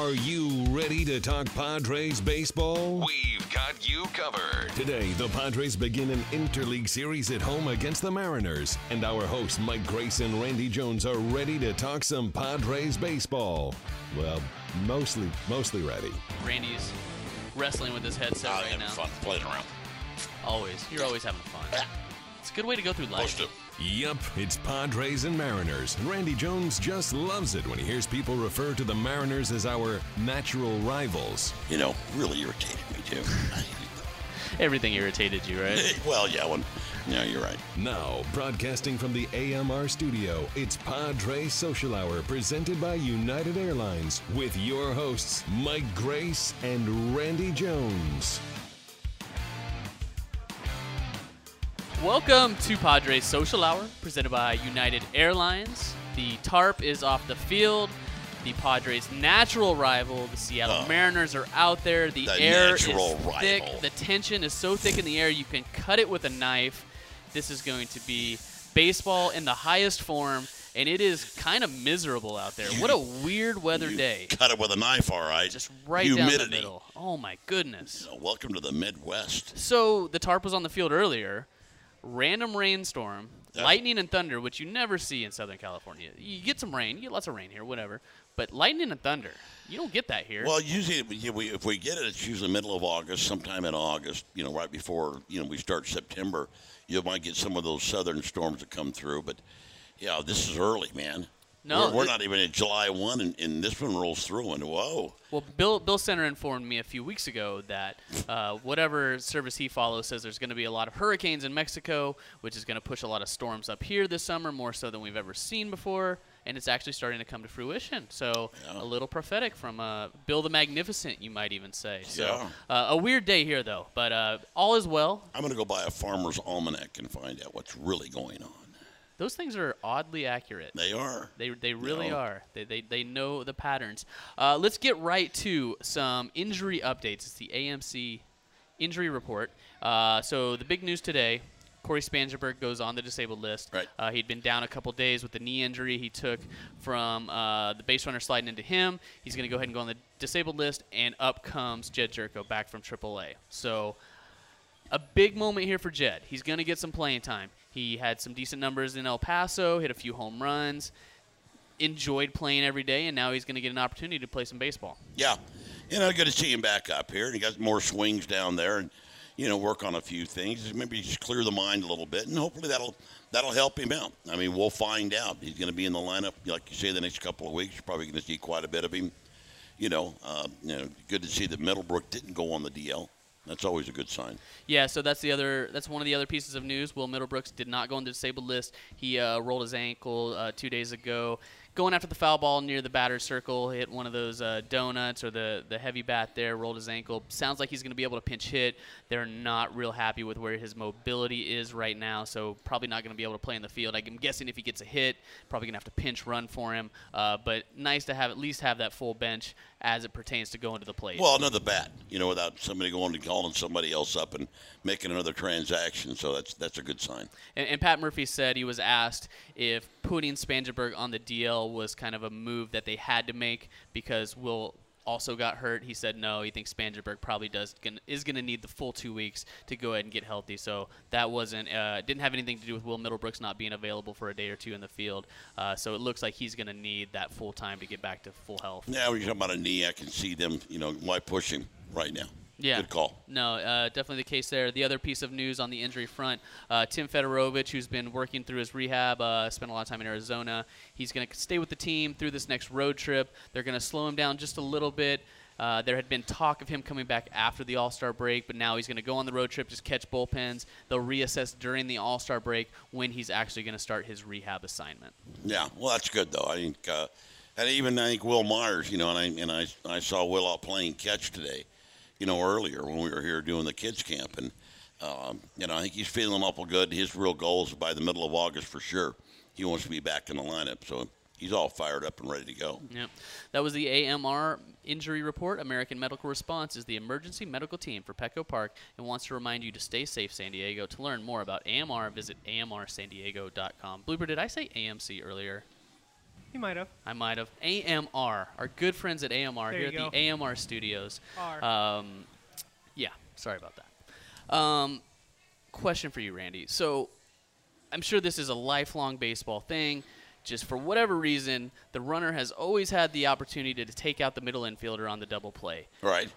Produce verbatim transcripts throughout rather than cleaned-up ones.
Are you ready to talk Padres baseball? We've got you covered. Today, the Padres begin an interleague series at home against the Mariners, and our hosts Mike Grace and Randy Jones are ready to talk some Padres baseball. Well, mostly, mostly ready. Randy's wrestling with his headset oh, right having now. fun playing around. Always. You're always having fun. It's a good way to go through life. Supposed to. Yup, it's Padres and Mariners. Randy Jones just loves it when he hears people refer to the Mariners as our natural rivals. You know, really irritated me too. Everything irritated you, right? Well, yeah, when, yeah, you're right. Now, broadcasting from the A M R studio, it's Padres Social Hour presented by United Airlines with your hosts, Mike Grace and Randy Jones. Welcome to Padres Social Hour, presented by United Airlines. The tarp is off the field. The Padres' natural rival, the Seattle Uh, Mariners, are out there. The, the air is natural thick. rival. The tension is so thick in the air, you can cut it with a knife. This is going to be baseball in the highest form, and it is kind of miserable out there. What a weird weather You day. Cut it with a knife, all right. Just right Humidity. down the middle. Oh, my goodness. You know, welcome to the Midwest. So the tarp was on the field earlier. Random rainstorm, Yeah. lightning and thunder, which you never see in Southern California. You get some rain, you get lots of rain here, whatever. But lightning and thunder, you don't get that here. Well, usually if we, if we get it, it's usually middle of August, sometime in August. You know, right before you know we start September. You might get some of those southern storms that come through, but yeah, this is early, man. No, we're, we're it- not even at July first, and, and this one rolls through, and whoa. Well, Bill Bill Center informed me a few weeks ago that uh, whatever service he follows says there's going to be a lot of hurricanes in Mexico, which is going to push a lot of storms up here this summer, more so than we've ever seen before, and it's actually starting to come to fruition. So Yeah. a little prophetic from uh, Bill the Magnificent, you might even say. So Yeah. uh, a weird day here, though, but uh, all is well. I'm going to go buy a farmer's almanac and find out what's really going on. Those things are oddly accurate. They are. They, they really No. are. They, they, they know the patterns. Uh, let's get right to some injury updates. It's the A M C injury report. Uh, so the big news today, Corey Spangenberg goes on the disabled list. Right. Uh, he'd been down a couple days with the knee injury he took from uh, the base runner sliding into him. He's going to go ahead and go on the disabled list, and up comes Jed Jerko back from triple A. So a big moment here for Jed. He's going to get some playing time. He had some decent numbers in El Paso, hit a few home runs, enjoyed playing every day, and now he's going to get an opportunity to play some baseball. Yeah. You know, good to see him back up here. And he got more swings down there and, you know, work on a few things. Maybe just clear the mind a little bit, and hopefully that'll that'll help him out. I mean, we'll find out. He's going to be in the lineup, like you say, the next couple of weeks. You're probably going to see quite a bit of him. You know, uh, you know, good to see that Middlebrook didn't go on the D L. That's always a good sign. Yeah, so that's the other. That's one of the other pieces of news. Will Middlebrooks did not go on the disabled list. He uh, rolled his ankle uh, two days ago. Going after the foul ball near the batter's circle, hit one of those uh, donuts or the, the heavy bat there, rolled his ankle. Sounds like he's going to be able to pinch hit. They're not real happy with where his mobility is right now, so probably not going to be able to play in the field. I'm guessing if he gets a hit, probably going to have to pinch run for him. Uh, but nice to have at least have that full bench as it pertains to going to the plate. Well, another bat, you know, without somebody going and calling somebody else up and making another transaction. So that's that's a good sign. And, and Pat Murphy said he was asked if putting Spangenberg on the D L was kind of a move that they had to make because Will also got hurt. He said no. He thinks Spangenberg probably does gonna, is going to need the full two weeks to go ahead and get healthy. So that wasn't uh, didn't have anything to do with Will Middlebrooks not being available for a day or two in the field. Uh, so it looks like he's going to need that full time to get back to full health. Now, when you're talking about a knee, I can see them, you know, why push him right now. Yeah. Good call. No, uh, definitely the case there. The other piece of news on the injury front, uh, Tim Fedorovich, who's been working through his rehab, uh, spent a lot of time in Arizona. He's going to stay with the team through this next road trip. They're going to slow him down just a little bit. Uh, there had been talk of him coming back after the All-Star break, but now he's going to go on the road trip, just catch bullpens. They'll reassess during the All-Star break when he's actually going to start his rehab assignment. Yeah, well, that's good, though. I think, uh, and even I think Will Myers, you know, and I, and I, I saw Will out playing catch today, you know, earlier when we were here doing the kids camp. And, um, you know, I think he's feeling awful good. His real goal is by the middle of August for sure. He wants to be back in the lineup. So he's all fired up and ready to go. Yep. That was the A M R injury report. American Medical Response is the emergency medical team for Petco Park and wants to remind you to stay safe, San Diego. To learn more about A M R, visit A M R san diego dot com. Blooper, did I say A M C earlier? He might have. I might have. A M R, our good friends at A M R There here you at go. the A M R studios. R. Um, yeah, sorry about that. Um, question for you, Randy. So I'm sure this is a lifelong baseball thing. Just for whatever reason, the runner has always had the opportunity to take out the middle infielder on the double play. Right.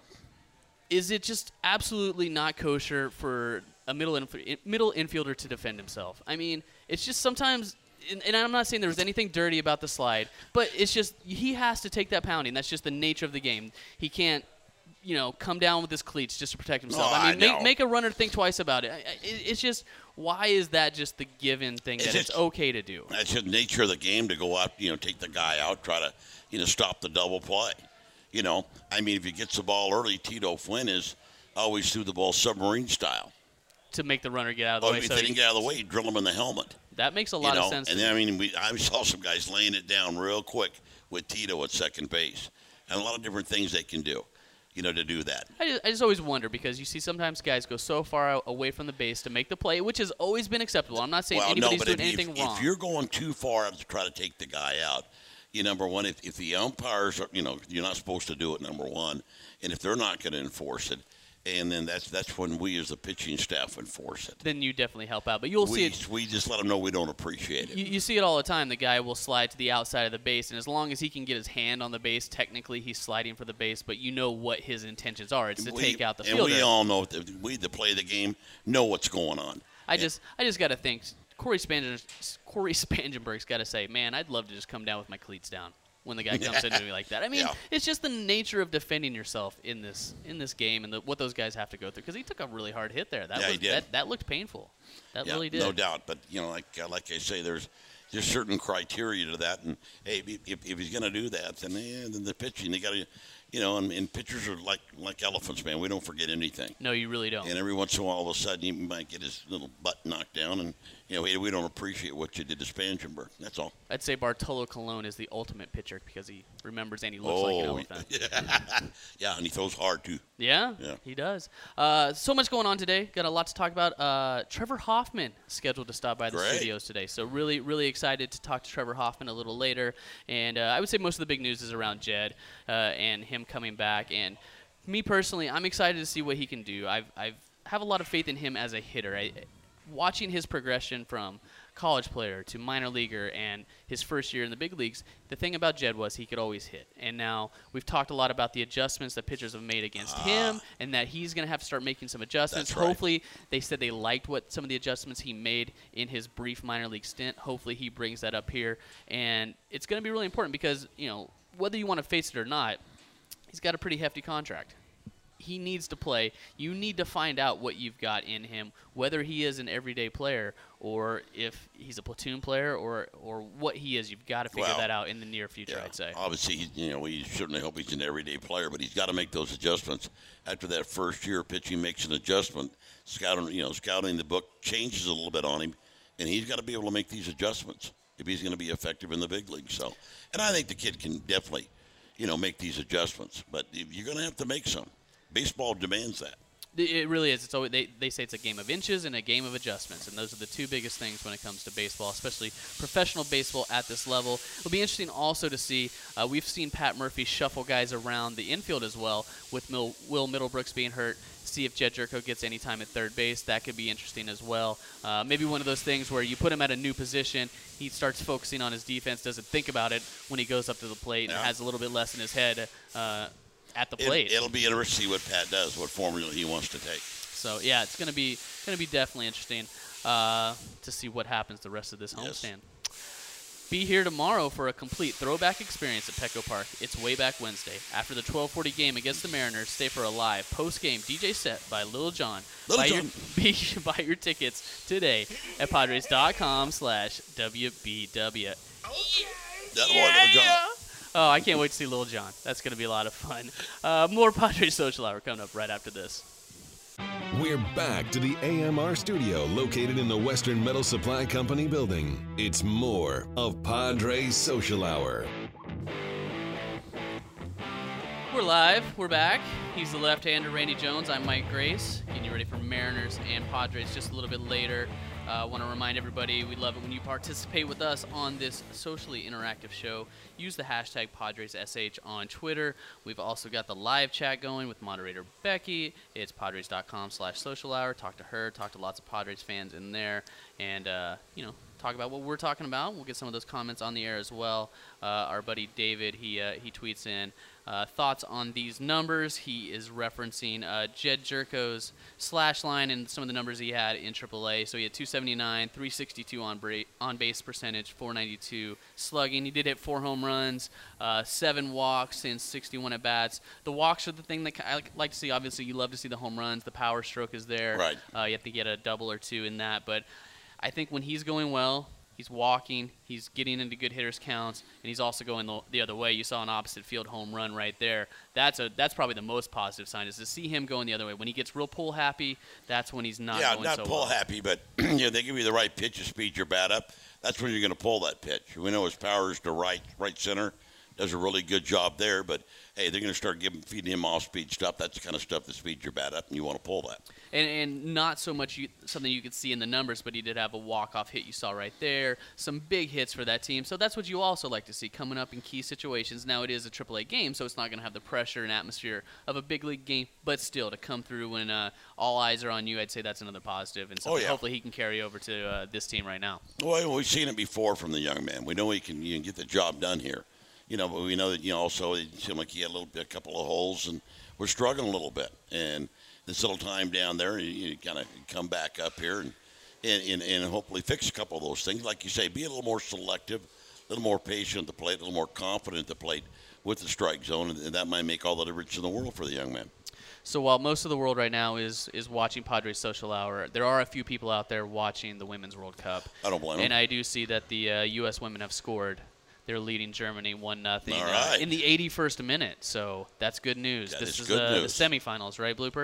Is it just absolutely not kosher for a middle inf- middle infielder to defend himself? I mean, it's just sometimes, and, and I'm not saying there was anything dirty about the slide, but it's just he has to take that pounding. That's just the nature of the game. He can't, you know, come down with his cleats just to protect himself. Oh, I mean, I make, know. make a runner think twice about it. I- I- it. It's just, why is that just the given thing It's that it's just- okay to do? That's the nature of the game to go out, you know, take the guy out, try to, you know, stop the double play. You know, I mean, if he gets the ball early, Tito Flynn is always threw the ball submarine style. To make the runner get out of the Oh, way. if So they didn't get out of the way, drill him in the helmet. that makes a You lot know, of sense. and to then, me. I mean, we, I saw some guys laying it down real quick with Tito at second base, and a lot of different things they can do, you know, to do that. I just, I just always wonder because you see sometimes guys go so far out, away from the base to make the play, which has always been acceptable. I'm not saying Well, no, anybody's but doing if, anything if, wrong. if you're going too far out to try to take the guy out, you number one, if, if the umpires are, you know, you're not supposed to do it, number one, and if they're not going to enforce it, and then that's that's when we as the pitching staff enforce it. then you definitely help out. But you'll see We, it. we just let them know we don't appreciate it. You, you see it all the time. The guy will slide to the outside of the base, and as long as he can get his hand on the base, technically he's sliding for the base. But you know what his intentions are. It's to We- take out the and fielder. we all know that we that play the game know what's going on. I just, I just got to think. Corey Spangen, Corey Spangenberg's got to say, man, I'd love to just come down with my cleats down when the guy comes into me like that. I mean, Yeah. it's just the nature of defending yourself in this in this game and the, what those guys have to go through. Because he took a really hard hit there. That Yeah, he was did. That, that looked painful. That Yeah, really did. no doubt. But you know, like uh, like I say, there's there's certain criteria to that, and hey, if, if, if he's going to do that, then, eh, then the pitching they got to, you know, and, and pitchers are like like elephants, man. We don't forget anything. No, you really don't. And every once in a while, all of a sudden, he might get his little butt knocked down, and you know, we, we don't appreciate what you did to Spangenberg. That's all. I'd say Bartolo Colon is the ultimate pitcher because he remembers and he looks like an Oh, elephant. yeah, and he throws hard too. Yeah, Yeah. he does. Uh, so much going on today. Got a lot to talk about. Uh, Trevor Hoffman scheduled to stop by the Great. studios today. So really, really excited to talk to Trevor Hoffman a little later. And uh, I would say most of the big news is around Jed uh, and him coming back. And me personally, I'm excited to see what he can do. I've I've have a lot of faith in him as a hitter. I, watching his progression from college player to minor leaguer and his first year in the big leagues, the thing about Jed was he could always hit. And now we've talked a lot about the adjustments that pitchers have made against him and that he's going to have to start making some adjustments. That's right. Hopefully, they said they liked what some of the adjustments he made in his brief minor league stint. Hopefully, he brings that up here. And it's going to be really important because, you know, whether you want to face it or not, he's got a pretty hefty contract. He needs to play. You need to find out what you've got in him, whether he is an everyday player or if he's a platoon player or or what he is. You've got to figure Well, that out in the near future, Yeah, I'd say. obviously, he- you know, we certainly hope he's an everyday player, but he's got to make those adjustments. After that first year, pitching makes an adjustment. Scouting, you know, scouting the book changes a little bit on him, and he's got to be able to make these adjustments if he's going to be effective in the big league. So, and I think the kid can definitely, you know, make these adjustments, but you're going to have to make some. Baseball demands that. It really is. It's always, they, they say it's a game of inches and a game of adjustments, and those are the two biggest things when it comes to baseball, especially professional baseball at this level. It'll be interesting also to see, uh, we've seen Pat Murphy shuffle guys around the infield as well, with Mil- Will Middlebrooks being hurt, see if Jed Jerko gets any time at third base. That could be interesting as well. Uh, maybe one of those things where you put him at a new position, he starts focusing on his defense, doesn't think about it when he goes up to the plate and Yeah. has a little bit less in his head uh, at the It, plate. it'll be interesting to see what Pat does, what formula he wants to take. So yeah, it's gonna be gonna be definitely interesting uh, to see what happens the rest of this Yes. homestand. Be here tomorrow for a complete throwback experience at Petco Park. It's Way Back Wednesday. After the twelve forty game against the Mariners, stay for a live post-game D J set by Lil Jon. Lil buy Jon. Your, buy your tickets today at Padres.com slash WBW. That one, John. Oh, I can't wait to see Lil Jon. That's going to be a lot of fun. Uh, more Padres Social Hour coming up right after this. We're back to the A M R studio located in the Western Metal Supply Company building. It's more of Padres Social Hour. We're live. We're back. He's the left-hander, Randy Jones. I'm Mike Grace. Getting you ready for Mariners and Padres just a little bit later. I uh, want to remind everybody we love it when you participate with us on this socially interactive show. Use the hashtag PadresSH on Twitter. We've also got the live chat going with moderator Becky. It's Padres.com slash social hour. Talk to her. Talk to lots of Padres fans in there. And, uh, you know, talk about what we're talking about. We'll get some of those comments on the air as well. Uh, our buddy David, he uh, he tweets in uh, thoughts on these numbers. He is referencing uh, Jed Jerko's slash line and some of the numbers he had in triple A. So he had two seventy-nine, three sixty-two on bra- on base percentage, four ninety-two slugging. He did hit four home runs, uh, seven walks, and sixty-one at bats. The walks are the thing that I like to see. Obviously, you love to see the home runs. The power stroke is there. Right. Uh, you have to get a double or two in that, but I think when he's going well, he's walking, he's getting into good hitters counts, and he's also going the, the other way. You saw an opposite field home run right there. That's a that's probably the most positive sign, is to see him going the other way. When he gets real pull happy, that's when he's not yeah, going not so pull well. happy, but you know, they give you the right pitch to speed your bat up. That's when you're going to pull that pitch. We know his power is to right, right center. Does a really good job there, but hey, they're going to start giving, feeding him off-speed stuff. That's the kind of stuff that speeds your bat up, and you want to pull that. And, and not so much you, something you could see in the numbers, but he did have a walk-off hit you saw right there. Some big hits for that team. So that's what you also like to see coming up in key situations. Now it is a triple A game, so it's not going to have the pressure and atmosphere of a big league game, but still to come through when uh, all eyes are on you, I'd say that's another positive. And so oh, yeah. hopefully he can carry over to uh, this team right now. Well, we've seen it before from the young man. We know he can, you can get the job done here. You know, but we know that, you know, also it seemed like he had a little bit, a couple of holes, and we're struggling a little bit. And this little time down there, you, you kind of come back up here and, and, and, and hopefully fix a couple of those things. Like you say, be a little more selective, a little more patient at the plate, a little more confident at the plate with the strike zone, and that might make all the difference in the world for the young man. So while most of the world right now is is watching Padres Social Hour, there are a few people out there watching the Women's World Cup. I don't blame them. And I do see that the uh, U S women have scored. They're leading Germany one nothing All uh, right. in the eighty-first minute. So that's good news. That this is is good uh, news. the semifinals, right, Blooper?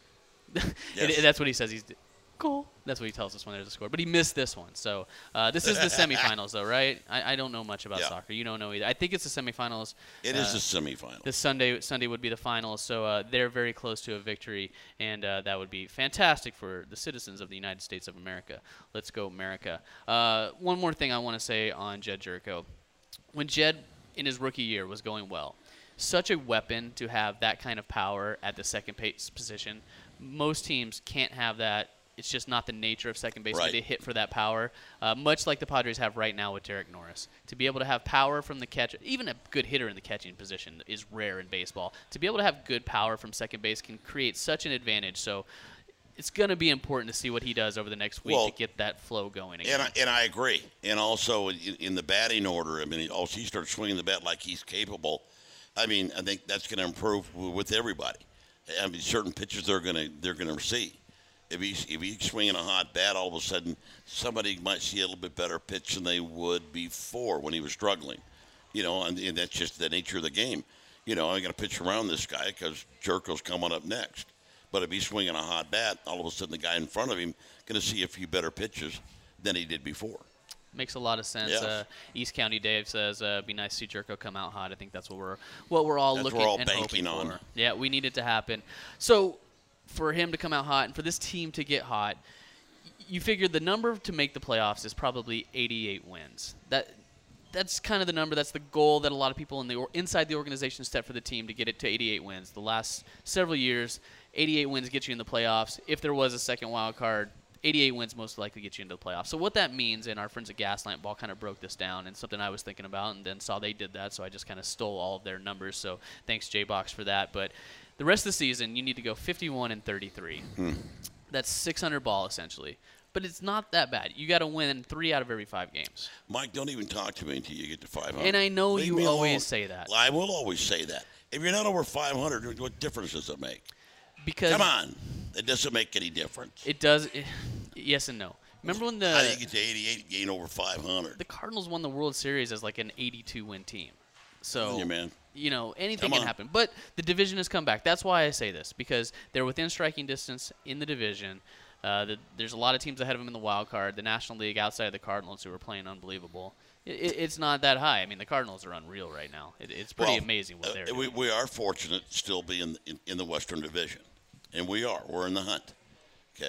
Yes. It, that's what he says. He's cool. That's what he tells us when there's a score. But he missed this one. So uh, this is the semifinals, though, right? I, I don't know much about Yeah. soccer. You don't know either. I think it's the semifinals. It uh, is the semifinal. This Sunday Sunday would be the finals, so uh, they're very close to a victory, and uh, that would be fantastic for the citizens of the United States of America. Let's go, America. Uh, one more thing I want to say on Jed Jerko. When Jed, in his rookie year, was going well, such a weapon to have that kind of power at the second base position. Most teams can't have that. It's just not the nature of second base Right. to hit for that power, uh, much like the Padres have right now with Derek Norris. To be able to have power from the catch, even a good hitter in the catching position is rare in baseball. To be able to have good power from second base can create such an advantage. So it's going to be important to see what he does over the next week Well, to get that flow going again. And I, and I agree. And also in, in the batting order, I mean, also he starts swinging the bat like he's capable. I mean, I think that's going to improve with everybody. I mean, certain pitchers they're going to they're going to see. If he's if he's swinging a hot bat, all of a sudden somebody might see a little bit better pitch than they would before when he was struggling. You know, and, and that's just the nature of the game. You know, I'm going to pitch around this guy because Jerko's coming up next. But if he's swinging a hot bat, all of a sudden the guy in front of him going to see a few better pitches than he did before. Makes a lot of sense. Yes. Uh, East County Dave says, uh, "Be nice to see Jerko come out hot." I think that's what we're what we're all That's looking we're all and banking hoping on. for. Yeah, we need it to happen. So, for him to come out hot and for this team to get hot, you figure the number to make the playoffs is probably eighty-eight wins. That that's kind of the number. That's the goal that a lot of people in the or inside the organization set for the team to get it to eighty-eight wins. The last several years, eighty-eight wins get you in the playoffs. If there was a second wild card, eighty-eight wins most likely get you into the playoffs. So what that means, and our friends at Gaslamp Ball kind of broke this down, and something I was thinking about, and then saw they did that, so I just kind of stole all of their numbers. So thanks, J-Box, for that. But the rest of the season, you need to go fifty-one and thirty-three. Hmm. That's six hundred ball, essentially. But it's not that bad. You got to win three out of every five games. Mike, don't even talk to me until you get to five hundred. And I know Leave you me always alone. say that. I will always say that. If you're not over five hundred, what difference does it make? Because Come on. It doesn't make any difference. It does. It, yes and no. Remember when How do you the get to eighty-eight and gain over five hundred? the Cardinals won the World Series as like an eighty-two win team? So Yeah, man. you know, anything Come can on. happen. But the division has come back. That's why I say this, because they're within striking distance in the division. Uh, the, there's a lot of teams ahead of them in the wild card. The National League outside of the Cardinals, who are playing unbelievable. It, it, it's not that high. I mean, the Cardinals are unreal right now. It, it's pretty Well, amazing what uh, they're we, doing. we are fortunate to still be in, in, in the Western Division. And we are. We're in the hunt. Okay?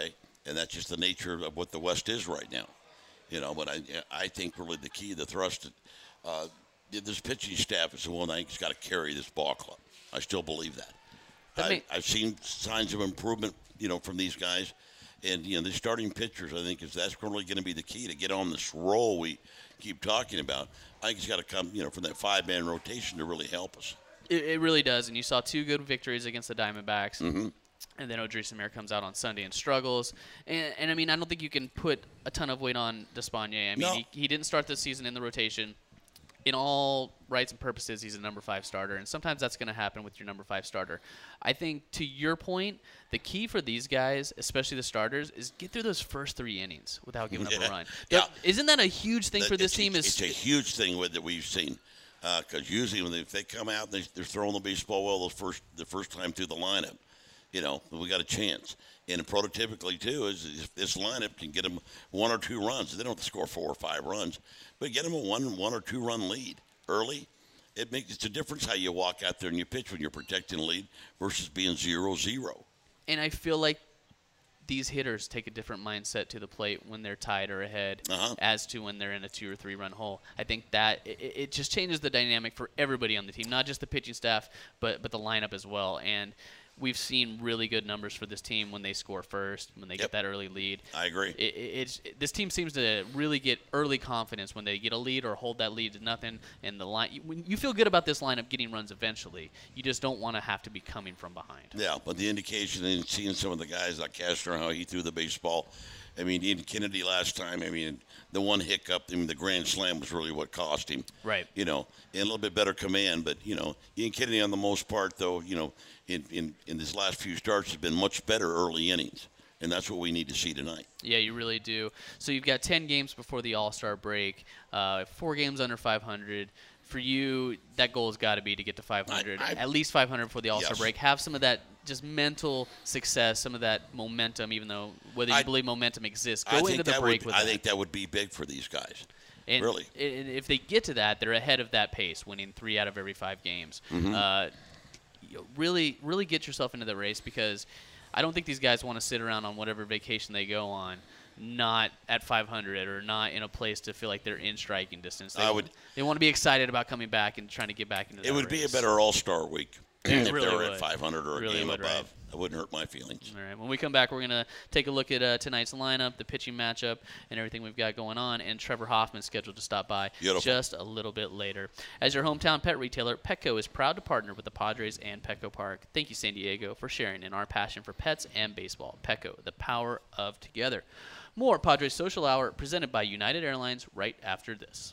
and that's just the nature of what the West is right now. You know, but I I think really the key, the thrust, uh, this pitching staff is the one I think has got to carry this ball club. I still believe that. that I, may- I've seen signs of improvement, you know, from these guys. And, you know, the starting pitchers, I think, is that's really going to be the key to get on this roll we keep talking about. I think it's got to come, you know, from that five-man rotation to really help us. It, it really does. And you saw two good victories against the Diamondbacks. Mm-hmm. And then Odrisamer Samir comes out on Sunday and struggles. And, and, I mean, I don't think you can put a ton of weight on Despaigne. I mean, No. he, he didn't start this season in the rotation. In all rights and purposes, he's a number five starter, and sometimes that's going to happen with your number five starter. I think, to your point, the key for these guys, especially the starters, is get through those first three innings without giving up Yeah. a run. Yeah. Isn't that a huge thing for this It's- team? Is It's a huge thing with that we've seen. Because usually when they, if they come out, they, they're throwing the baseball well the first the first time through the lineup. You know, we got a chance. And prototypically, too, is if this lineup can get them one or two runs. They don't have to score four or five runs, but get them a one, one or two run lead early. It makes it's a difference how you walk out there and you pitch when you're protecting a lead versus being zero zero. And I feel like these hitters take a different mindset to the plate when they're tied or ahead Uh-huh. as to when they're in a two or three run hole. I think that it, it just changes the dynamic for everybody on the team, not just the pitching staff, but but the lineup as well. And we've seen really good numbers for this team when they score first, when they Yep. get that early lead. I agree. It, it, it's, it, this team seems to really get early confidence when they get a lead or hold that lead to nothing. And the line, you, when you feel good about this lineup getting runs eventually, you just don't want to have to be coming from behind. Yeah, but the indication in seeing some of the guys like Castro, how he threw the baseball. I mean, Ian Kennedy last time, I mean, the one hiccup, I mean, the grand slam was really what cost him. Right. You know, and a little bit better command. But, you know, Ian Kennedy on the most part, though, you know, in, in, in his last few starts has been much better early innings. And that's what we need to see tonight. Yeah, you really do. So you've got ten games before the All-Star break, uh, four games under five hundred. For you, that goal has got to be to get to five hundred, I- I- at least five hundred before the All-Star Yes. break. Have some of that just mental success, some of that momentum, even though whether you I- believe momentum exists. I Go think into the that break would, with I that. think that would be big for these guys. And, really. and if they get to that, they're ahead of that pace, winning three out of every five games. Mm-hmm. Uh, you know, really, really get yourself into the race because I don't think these guys want to sit around on whatever vacation they go on, not at five hundred or not in a place to feel like they're in striking distance. They I want, would- They want to be excited about coming back and trying to get back into. It that would be a race. better All-Star week if really they were would. at five hundred or a Really game would, above. right. That wouldn't hurt my feelings. All right. When we come back, we're going to take a look at uh, tonight's lineup, the pitching matchup, and everything we've got going on. And Trevor Hoffman's scheduled to stop by Beautiful. just a little bit later. As your hometown pet retailer, Petco is proud to partner with the Padres and Petco Park. Thank you, San Diego, for sharing in our passion for pets and baseball. Petco, the power of together. More Padres Social Hour presented by United Airlines right after this.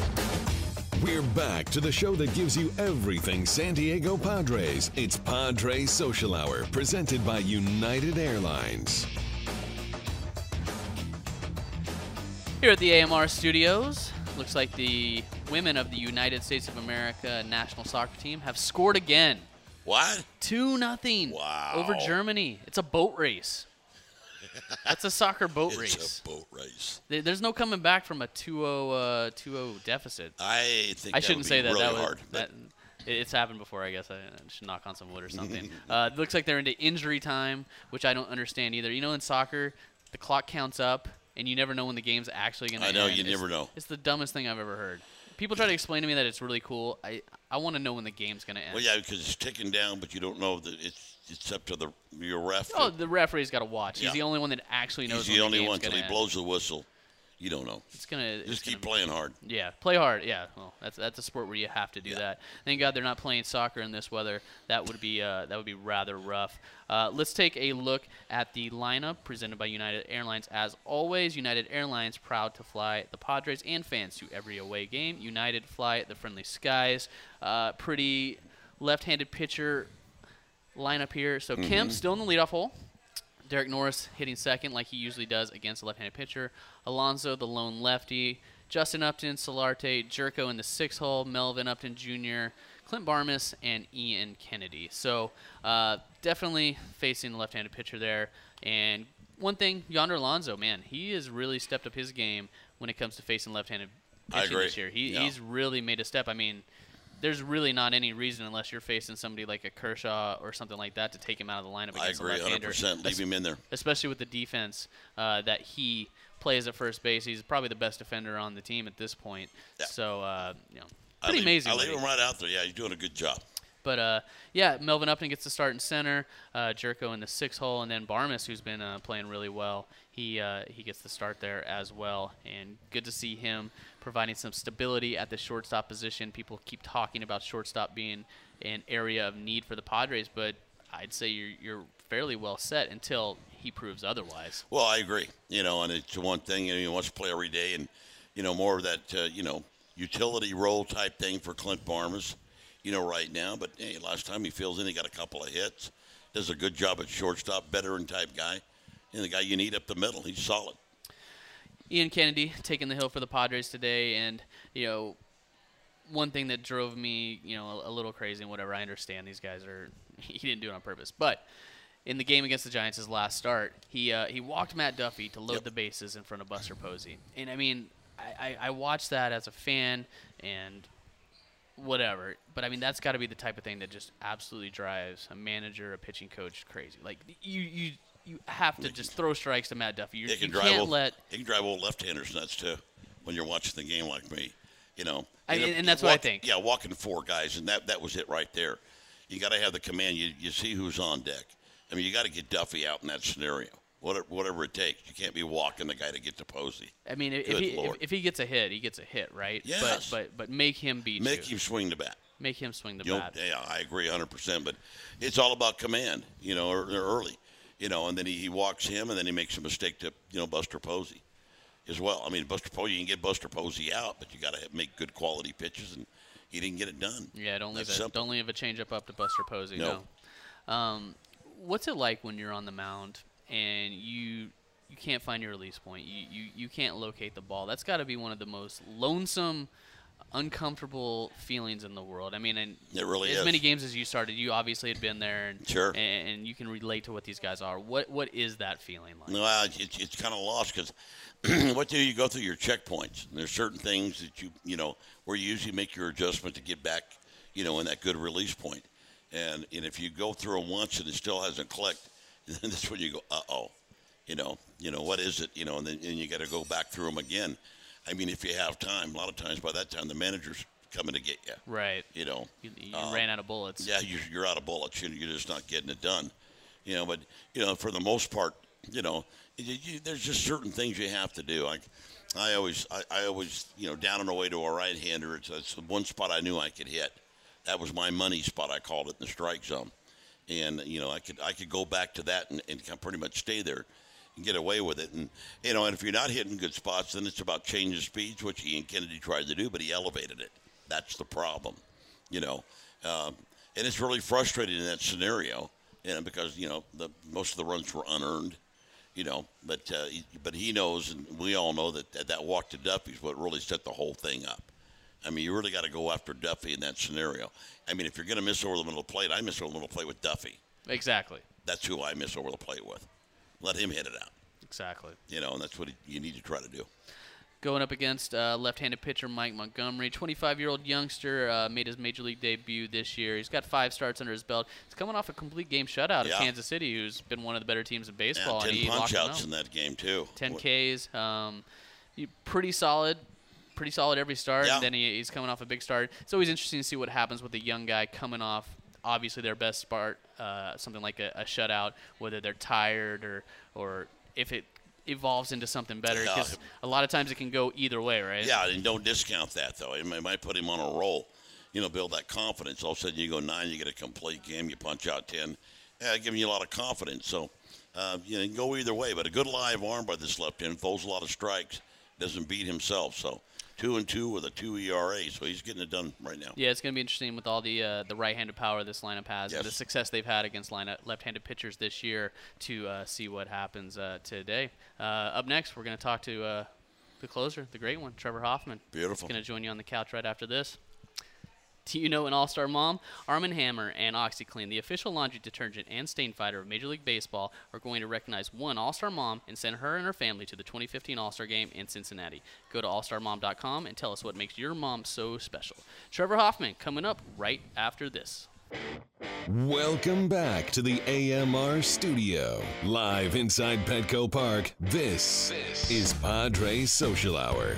We're back to the show that gives you everything San Diego Padres. It's Padres Social Hour, presented by United Airlines. Here at the A M R Studios, looks like the women of the United States of America national soccer team have scored again. What? two nothing Wow. over Germany. It's a boat race. That's a soccer boat It's race. a boat race. There- There's no coming back from a two oh uh, two oh deficit. I think I that shouldn't would say be that. really that was, hard. that, it- it's happened before, I guess. I should knock on some wood or something. uh, it looks like they're into injury time, which I don't understand either. You know, in soccer, the clock counts up, and you never know when the game's actually going to I end. know, you It's- never know. It's the dumbest thing I've ever heard. People try to explain to me that it's really cool. I, I want to know when the game's going to end. Well, yeah, because it's ticking down, but you don't know that it's it's up to the your ref. Oh, the referee's got to watch. He's Yeah. the only one that actually knows He's when the only game's one till gonna he end. blows the whistle. You don't know. It's gonna Just it's keep gonna, playing hard. Yeah, play hard. Yeah, well, that's that's a sport where you have to do Yeah. that. Thank God they're not playing soccer in this weather. That would be uh, that would be rather rough. Uh, let's take a look at the lineup presented by United Airlines. As always, United Airlines proud to fly the Padres and fans to every away game. United fly the friendly skies. Uh, pretty left-handed pitcher lineup here. So Mm-hmm. Kemp still in the leadoff hole. Derek Norris hitting second like he usually does against a left-handed pitcher. Alonso, the lone lefty. Justin Upton, Solarte, Jerko in the sixth hole. Melvin Upton Junior, Clint Barmas, and Ian Kennedy. So uh, definitely facing the left-handed pitcher there. And one thing, Yonder Alonso, man, he has really stepped up his game when it comes to facing left-handed I pitching agree. this year. He, Yeah. He's really made a step. I mean, there's really not any reason unless you're facing somebody like a Kershaw or something like that to take him out of the lineup I against agree, a left-hander. one hundred percent. Leave him in there. Especially with the defense uh, that he plays at first base. He's probably the best defender on the team at this point. Yeah. So, uh, you know, pretty I leave, amazing. I leave him right out there. Yeah, he's doing a good job. But, uh, yeah, Melvin Upton gets to start in center, uh, Jerko in the six hole, and then Barmas, who's been uh, playing really well, he uh, he gets the start there as well. And good to see him providing some stability at the shortstop position. People keep talking about shortstop being an area of need for the Padres, but I'd say you're, you're fairly well set until he proves otherwise. Well, I agree. You know, and it's one thing, you know, he wants to play every day, and, you know, more of that, uh, you know, utility role type thing for Clint Barmas. You know, right now, but hey, last time he fills in, he got a couple of hits. Does a good job at shortstop, veteran type guy, and the guy you need up the middle. He's solid. Ian Kennedy taking the hill for the Padres today, and you know, one thing that drove me, you know, a, a little crazy and whatever. I understand these guys are, he didn't do it on purpose, but in the game against the Giants, his last start, he uh, he walked Matt Duffy to load Yep. the bases in front of Buster Posey, and I mean, I, I, I watched that as a fan and. Whatever, but I mean that's got to be the type of thing that just absolutely drives a manager, a pitching coach crazy. Like you, you, you have to just throw strikes to Matt Duffy. You're, He can you drive can't old, let. He can drive old left-handers nuts too. When you're watching the game like me, you know. I, You know, and that's walk, what I think. Yeah, walking four guys, and that that was it right there. You got to have the command. You you see who's on deck. I mean, you got to get Duffy out in that scenario. Whatever, whatever it takes. You can't be walking the guy to get to Posey. I mean, if Good he if, Lord. if he gets a hit, he gets a hit, right? Yes. But but but make him beat Make you. him swing the bat. Make him swing the You know, bat. yeah, I agree one hundred percent. But it's all about command, you know, or, or early, you know, and then he, he walks him, and then he makes a mistake to, you know, Buster Posey as well. I mean, Buster Posey, you can get Buster Posey out, but you got to make good quality pitches, and he didn't get it done. Yeah, don't leave That's a, simple. don't leave a changeup up to Buster Posey. No. No. Um, what's it like when you're on the mound and you you can't find your release point? You you, you can't locate the ball. That's got to be one of the most lonesome, uncomfortable feelings in the world. I mean, and It really as is. many games as you started, you obviously had been there, and Sure. and, and you can relate to what these guys are. What what is that feeling like? Well, it's, it's kind of lost because what do you go through your checkpoints? And there's certain things that you, you know, where you usually make your adjustment to get back, you know, in that good release point. And, and if you go through them once and it still hasn't clicked, then that's when you go, uh-oh, you know, you know, what is it? You know, and then and you got to go back through them again. I mean, if you have time, a lot of times by that time the manager's coming to get you. Right. You know. You, you uh, ran out of bullets. Yeah, you're, you're out of bullets. You're, you're just not getting it done. You know, but, you know, for the most part, you know, you, you, there's just certain things you have to do. Like, I always, I, I always, you know, down and away to a right-hander, it's, it's the one spot I knew I could hit. That was my money spot, I called it, in the strike zone. And, you know, I could I could go back to that and, and pretty much stay there and get away with it. And, you know, and if you're not hitting good spots, then it's about changing speeds, which Ian Kennedy tried to do, but he elevated it. That's the problem, you know. Um, and it's really frustrating in that scenario, you know, because, you know, the, most of the runs were unearned, you know. But uh, he, but he knows, and we all know, that, that that walk to Duffy is what really set the whole thing up. I mean, you really got to go after Duffy in that scenario. I mean, if you're going to miss over the middle of the plate, I miss over the middle of the plate with Duffy. Exactly. That's who I miss over the plate with. Let him hit it out. Exactly. You know, and that's what he, you need to try to do. Going up against uh, left-handed pitcher Mike Montgomery, twenty-five-year-old youngster, uh, made his major league debut this year. He's got five starts under his belt. He's coming off a complete game shutout Yeah. of Kansas City, who's been one of the better teams in baseball. Yeah, and ten he locked them punch-outs out. in that game, too. ten What- Ks. Um, he- pretty solid. Pretty solid every start, Yeah. and then he, he's coming off a big start. It's always interesting to see what happens with a young guy coming off, obviously, their best start, uh, something like a, a shutout, whether they're tired or or if it evolves into something better. Yeah. Because a lot of times it can go either way, right? Yeah, and don't discount that, though. It might, might put him on a roll, you know, build that confidence. All of a sudden you go nine, you get a complete game, you punch out ten. Yeah, giving you a lot of confidence. So, uh, you know, you can go either way. But a good live arm by this left-hand throws a lot of strikes, doesn't beat himself. So, two and two with a two E R A. So he's getting it done right now. Yeah, it's going to be interesting with all the uh, the right-handed power this lineup has, and the Yes. success they've had against lineup left-handed pitchers this year to uh, see what happens uh, today. Uh, up next, we're going to talk to uh, the closer, the great one, Trevor Hoffman. Beautiful. He's going to join you on the couch right after this. Do you know an all-star mom? Arm and Hammer and OxyClean, the official laundry detergent and stain fighter of Major League Baseball, are going to recognize one all-star mom and send her and her family to the twenty fifteen All-Star Game in Cincinnati. Go to all star mom dot com and tell us what makes your mom so special. Trevor Hoffman coming up right after this. Welcome back to the A M R studio. Live inside Petco Park, this, this is Padres Social Hour.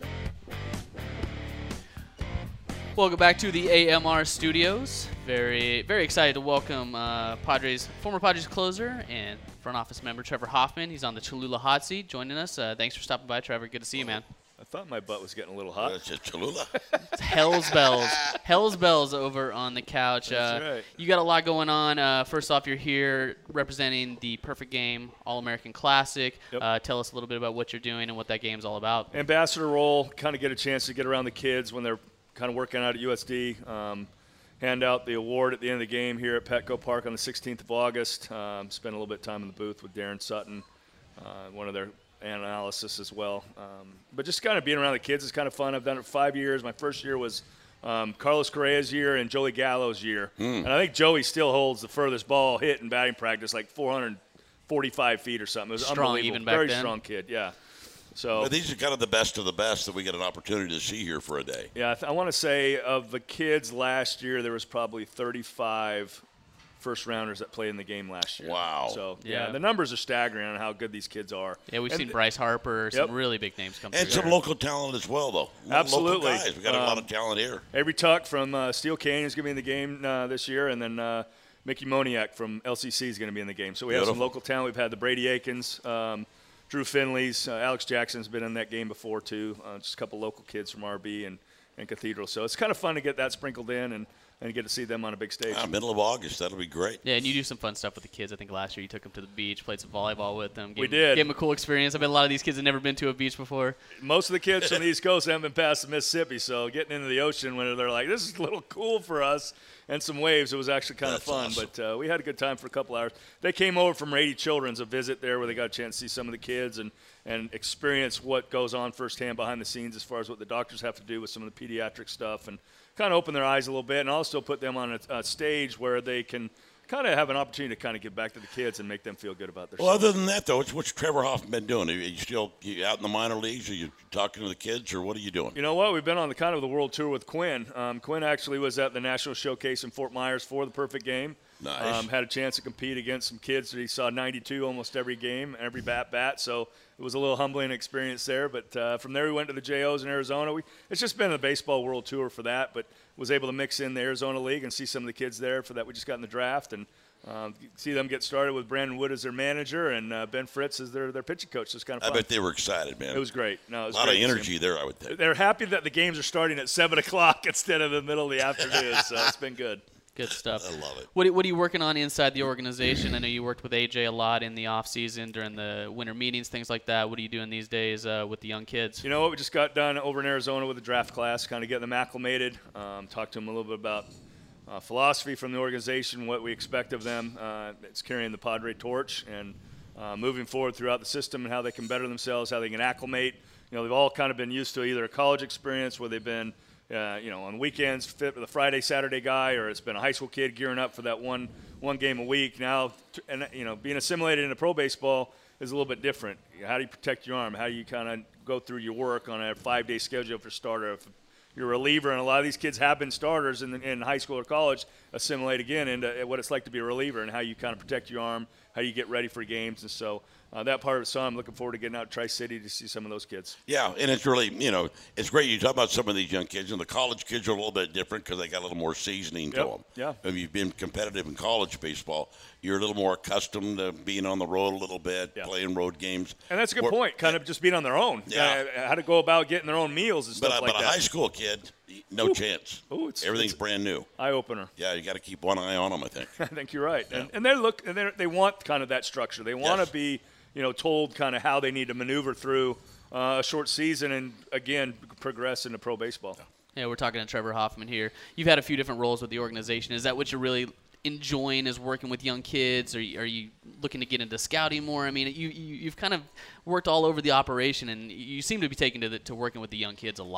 Welcome back to the A M R studios. Very, very excited to welcome uh, Padres, former Padres closer and front office member Trevor Hoffman. He's on the Cholula hot seat joining us. Uh, thanks for stopping by, Trevor. Good to see you, man. I thought my butt was getting a little hot. That's a Cholula. It's Hell's Bells. Hell's Bells over on the couch. That's uh, right. You got a lot going on. Uh, first off, you're here representing the Perfect Game All-American Classic. Yep. Uh, tell us a little bit about what you're doing and what that game's all about. Ambassador role, kind of get a chance to get around the kids when they're kind of working out at U S D. Um, hand out the award at the end of the game here at Petco Park on the sixteenth of August. Um, spent a little bit of time in the booth with Darren Sutton, uh, one of their analysis as well. Um, but just kind of being around the kids is kind of fun. I've done it for five years. My first year was um, Carlos Correa's year and Joey Gallo's year. Mm. And I think Joey still holds the furthest ball hit in batting practice, like four hundred forty-five feet or something. It was strong, unbelievable. even back Very then. strong kid, yeah. So well, these are kind of the best of the best that we get an opportunity to see here for a day. Yeah, I, th- I want to say of the kids last year, there was probably thirty-five first rounders that played in the game last year. Wow. So, yeah, Yeah. the numbers are staggering on how good these kids are. Yeah, we've And seen th- Bryce Harper, some Yep. really big names come And through. some there. local talent as well, though. Absolutely. Local guys. We got a lot Um, of talent here. Avery Tuck from uh, Steel Canyon is going to be in the game uh, this year, and then uh, Mickey Moniak from L C C is going to be in the game. So we have some Beautiful. local talent. We've had the Brady Aikens, um, Drew Finley's, uh, Alex Jackson's been in that game before too. Uh, just a couple local kids from R B and, and Cathedral. So it's kind of fun to get that sprinkled in and, and get to see them on a big stage. Ah, middle of August, that'll be great. Yeah, and you do some fun stuff with the kids. I think last year you took them to the beach, played some volleyball with them. Gave We them, did. Gave them a cool experience. I bet a lot of these kids have never been to a beach before. Most of the kids from the East Coast haven't been past the Mississippi, so getting into the ocean when they're like, this is a little cool for us, and some waves, it was actually kind That's of fun. awesome. But uh, we had a good time for a couple hours. They came over from Rady Children's, a visit there where they got a chance to see some of the kids and, and experience what goes on firsthand behind the scenes as far as what the doctors have to do with some of the pediatric stuff and kind of open their eyes a little bit and also put them on a, a stage where they can kind of have an opportunity to kind of give back to the kids and make them feel good about Well, themselves. other than that, though, what's, what's Trevor Hoffman been doing? Are you still you out in the minor leagues? Are you talking to the kids, or what are you doing? You know what? We've been on the kind of the world tour with Quinn. Um, Quinn actually was at the National Showcase in Fort Myers for the Perfect Game. Nice. Um, had a chance to compete against some kids that he saw ninety-two almost every game, every bat bat. So it was a little humbling experience there. But uh, from there, we went to the J Os in Arizona. We, it's just been a baseball world tour for that, but was able to mix in the Arizona League and see some of the kids there for that we just got in the draft and um, see them get started with Brandon Wood as their manager and uh, Ben Fritz as their, their pitching coach. So it's kind of I fun. bet they were excited, man. It was great. No, it was a lot great of to see energy them. there, I would think. They're happy that the games are starting at seven o'clock instead of the middle of the afternoon, so it's been good. Good stuff. I love it. What, are- what are you working on inside the organization? I know you worked with A J a lot in the off season during the winter meetings, things like that. What are you doing these days uh, with the young kids? You know what? We just got done over in Arizona with the draft class, kind of getting them acclimated. Um, talked to them a little bit about uh, philosophy from the organization, what we expect of them. Uh, it's carrying the Padre torch and uh, moving forward throughout the system and how they can better themselves, how they can acclimate. You know, they've all kind of been used to either a college experience where they've been, uh, you know, on weekends fit with a Friday, Saturday guy, or it's been a high school kid gearing up for that one one game a week. Now, t- and you know, being assimilated into pro baseball is a little bit different. How do you protect your arm? How do you kind of go through your work on a five-day schedule for starter? If you're a reliever, and a lot of these kids have been starters in, in high school or college, assimilate again into what it's like to be a reliever and how you kind of protect your arm, how you get ready for games. And so uh, that part of it, so I'm looking forward to getting out to Tri-City to see some of those kids. Yeah, and it's really, you know, it's great. You talk about some of these young kids, and the college kids are a little bit different because they got a little more seasoning to Yep, them. yeah. If you've been competitive in college baseball, you're a little more accustomed to being on the road a little bit, Yeah. playing road games. And that's a good Where- point, kind of just being on their own. Yeah. Uh, how to go about getting their own meals and But, stuff a, like but a that. high school kid, no chance. Ooh, it's- Everything's it's- brand new. Eye-opener. Yeah, you got to keep one eye on them, I think. I think you're right. Yeah. And, and they look, and they they want kind of that structure. They want to Yes. be, you know, told kind of how they need to maneuver through uh, a short season and again progress into pro baseball. Yeah, we're talking to Trevor Hoffman here. You've had a few different roles with the organization. Is that what you're really enjoying, is working with young kids? Are you, are you looking to get into scouting more? I mean, you, you, you've kind of worked all over the operation, and you seem to be taking to, the, to working with the young kids a lot.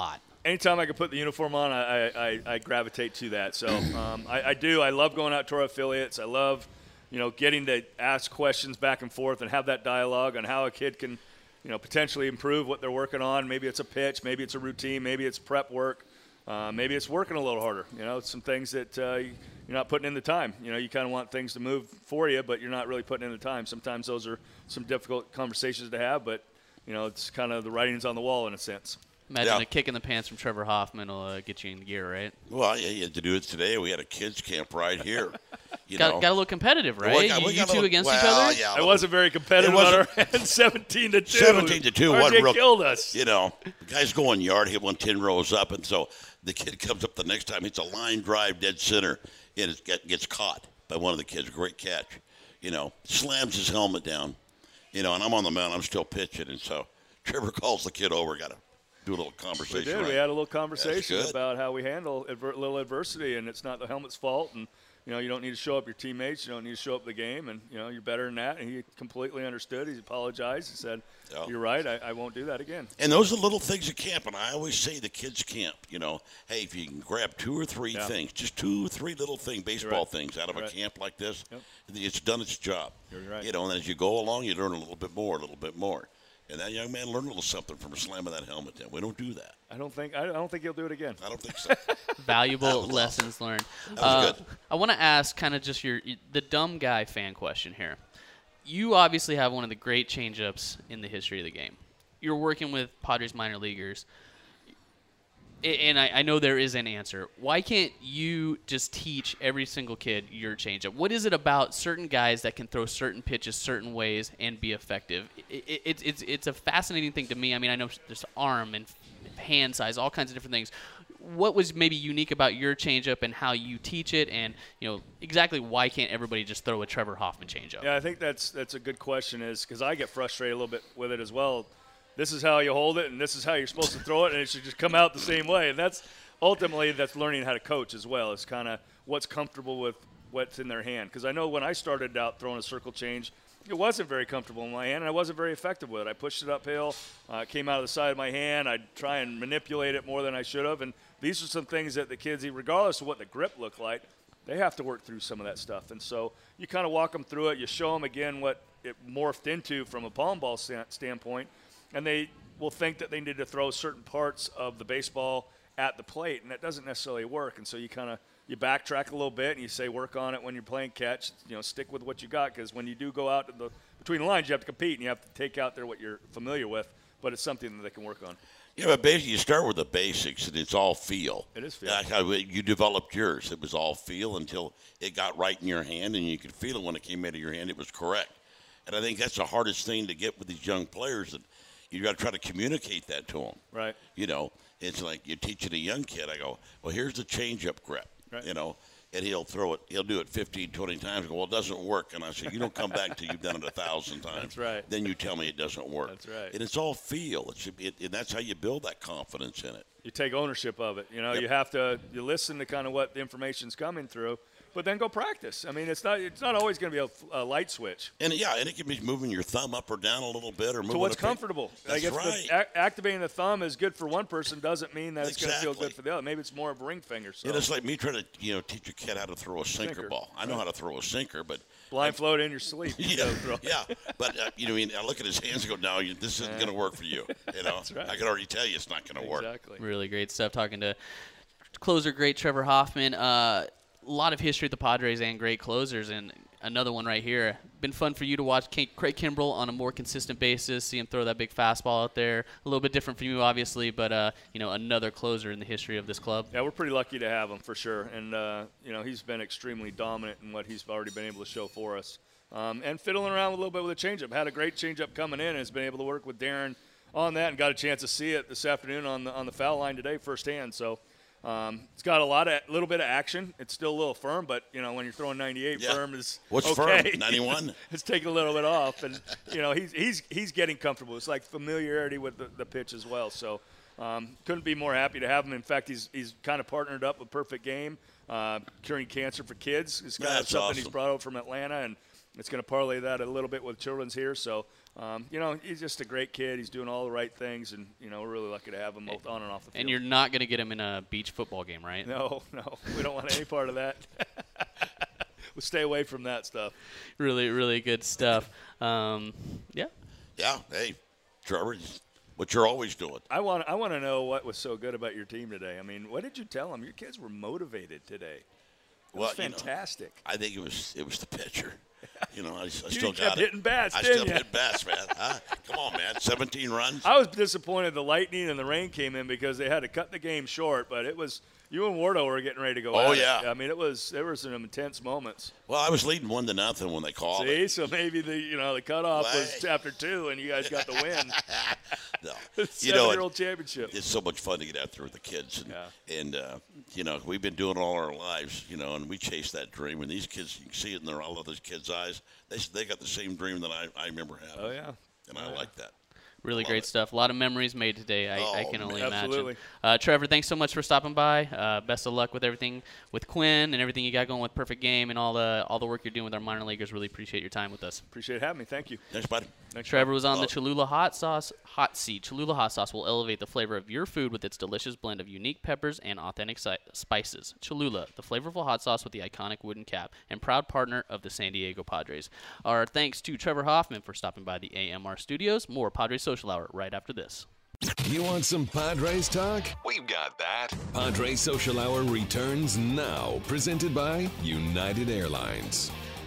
anytime I can put the uniform on, I, I, I gravitate to that. So um, I, I do. I love going out to our affiliates. I love, you know, getting to ask questions back and forth and have that dialogue on how a kid can, you know, potentially improve what they're working on. Maybe it's a pitch, maybe it's a routine, maybe it's prep work, uh, maybe it's working a little harder. You know, it's some things that uh, you're not putting in the time. You know, you kind of want things to move for you, but you're not really putting in the time. Sometimes those are some difficult conversations to have, but, you know, it's kind of the writing's on the wall in a sense. Imagine Yeah. a kick in the pants from Trevor Hoffman will uh, get you in gear, right? Well, yeah, you had to do it today. We had a kids camp right here. You Got, know. got a little competitive, right? Well, we got- you we you got a two little- against each well, other? yeah, a It little- wasn't very competitive It on our wasn't- end, seventeen to two. seventeen to two, R J wasn't real- killed us. You know, the guy's going yard, hit one ten rows up, and so the kid comes up the next time. It's a line drive dead center, and it get, gets caught by one of the kids. Great catch. You know, slams his helmet down. You know, and I'm on the mound. I'm still pitching, and so Trevor calls the kid over. Got to do a little conversation. We did. right? We had a little conversation good. about how we handle a little adversity, and it's not the helmet's fault. And you know, you don't need to show up your teammates. You don't need to show up the game, and you know, you're better than that. And he completely understood. He apologized. He said, Yeah. "You're right. I, I won't do that again." And those are little things at camp, and I always say to kids camp, you know, hey, if you can grab two or three Yeah. things, just two or three little things, baseball right. things out of You're a right. camp like this, Yep. it's done its job. You're right. You know, and as you go along, you learn a little bit more, a little bit more. And that young man learned a little something from slamming that helmet down. We don't do that. I don't think I don't think he'll do it again. I don't think so. Valuable was lessons learned. That was Uh, good. I want to ask kind of just your the dumb guy fan question here. You obviously have one of the great changeups in the history of the game. You're working with Padres minor leaguers. A- And I, I know there is an answer. Why can't you just teach every single kid your changeup? What is it about certain guys that can throw certain pitches certain ways and be effective? It, it, it's it's it's a fascinating thing to me. I mean, I know there's arm and hand size, all kinds of different things. What was maybe unique about your changeup and how you teach it, and you know exactly why can't everybody just throw a Trevor Hoffman changeup? Yeah, I think that's that's a good question. Is because I get frustrated a little bit with it as well. This is how you hold it, and this is how you're supposed to throw it, and it should just come out the same way. And that's ultimately that's learning how to coach as well. It's kind of what's comfortable with what's in their hand. Because I know when I started out throwing a circle change, it wasn't very comfortable in my hand, and I wasn't very effective with it. I pushed it uphill, uh, it came out of the side of my hand. I'd try and manipulate it more than I should have. And these are some things that the kids, regardless of what the grip looked like, they have to work through some of that stuff. And so you kind of walk them through it. You show them again what it morphed into from a palm ball sta- standpoint. And they will think that they need to throw certain parts of the baseball at the plate, and that doesn't necessarily work. And so you kind of you backtrack a little bit, and you say work on it when you're playing catch. You know, stick with what you got, because when you do go out to the between the lines, you have to compete, and you have to take out there what you're familiar with. But it's something that they can work on. Yeah, but basically you start with the basics, and it's all feel. It is feel. That's how you developed yours. It was all feel until it got right in your hand, and you could feel it when it came out of your hand. It was correct. And I think that's the hardest thing to get with these young players, that you got to try to communicate that to them. Right. You know, it's like you're teaching a young kid. I go, well, here's the changeup grip. Right. You know, and he'll throw it. He'll do it fifteen, twenty times. I go, well, it doesn't work. And I say, you don't come back till you've done it a thousand times. That's right. Then you tell me it doesn't work. That's right. And it's all feel. It should be, it, and that's how you build that confidence in it. You take ownership of it. You know, Yep. you have to you listen to kind of what the information's coming through, but then go practice. I mean, it's not it's not always going to be a, a light switch. And yeah, and it can be moving your thumb up or down a little bit, or moving To what's a bit. comfortable. That's like if right. the, a- activating the thumb is good for one person doesn't mean that it's going to feel Exactly. good for the other. Maybe it's more of a ring finger. So And it's like me trying to, you know, teach a kid how to throw a sinker, Sinker. ball. I know how to throw a sinker, but blind float in your sleep. You yeah, gotta throw. yeah. But uh, you know, I mean, I look at his hands and go, "No, you, this isn't going to work for you." You know, That's right. I can already tell you it's not going to work. Exactly. Really great stuff. Talking to closer great Trevor Hoffman. Uh, a lot of history at the Padres and great closers, and another one right here. Been fun for you to watch K- Craig Kimbrell on a more consistent basis, see him throw that big fastball out there. A little bit different from you, obviously, but uh, you know, another closer in the history of this club. Yeah, we're pretty lucky to have him for sure, and uh, you know he's been extremely dominant in what he's already been able to show for us, um, and fiddling around a little bit with a changeup. Had a great changeup coming in, and has been able to work with Darren on that, and got a chance to see it this afternoon on the on the foul line today firsthand. So. Um, it's got a lot of little bit of action. It's still a little firm, but you know when you're throwing ninety-eight, Yeah. firm is What's okay. firm? ninety-one? It's taking a little bit off, and you know he's he's he's getting comfortable. It's like familiarity with the, the pitch as well. So um, couldn't be more happy to have him. In fact, he's he's kind of partnered up with Perfect Game, uh, curing cancer for kids. It's kind of That's something he's awesome. brought over from Atlanta, and it's going to parlay that a little bit with children's here. So, um, you know, he's just a great kid. He's doing all the right things, and, you know, we're really lucky to have him both on and off the field. And you're not going to get him in a beach football game, right? No, no. We don't want any part of that. We'll stay away from that stuff. Really, really good stuff. Um, yeah. Yeah, hey, Trevor, what you're always doing. I want I want to know what was so good about your team today. I mean, what did you tell them? Your kids were motivated today. It well, was fantastic. You know, I think it was it was the pitcher. You know, I, I you still kept got hitting it. bats, I didn't still you? hit bats, man. Huh? Come on, man. seventeen runs. I was disappointed the lightning and the rain came in because they had to cut the game short, but it was you and Wardo were getting ready to go. Oh at yeah. It. I mean, it was there were some intense moments. Well, I was leading one to nothing when they called See, it. so maybe the you know the cutoff Well, was after two, and you guys got the win. No. You know, Seven-year-old championship. It's so much fun to get out there with the kids, and, Yeah. and uh, you know, we've been doing it all our lives, you know, and we chase that dream. And these kids, you can see it in their all of those kids' eyes. They they got the same dream that I, I remember having. Oh yeah. And Oh, I yeah. like that. Really Love great it. stuff. A lot of memories made today. I, I Oh, can only absolutely. imagine. Uh, Trevor, thanks so much for stopping by. Uh, best of luck with everything with Quinn and everything you got going with Perfect Game and all the all the work you're doing with our minor leaguers. Really appreciate your time with us. Appreciate having me. Thank you. Thanks, buddy. Next Trevor time. was on the Oh. Cholula Hot Sauce Hot Seat. Cholula Hot Sauce will elevate the flavor of your food with its delicious blend of unique peppers and authentic si- spices. Cholula, the flavorful hot sauce with the iconic wooden cap, and proud partner of the San Diego Padres. Our thanks to Trevor Hoffman for stopping by the A M R studios. More Padres Social Hour right after this. You want some Padres talk? We've got that. Padres Social Hour returns now, presented by United Airlines.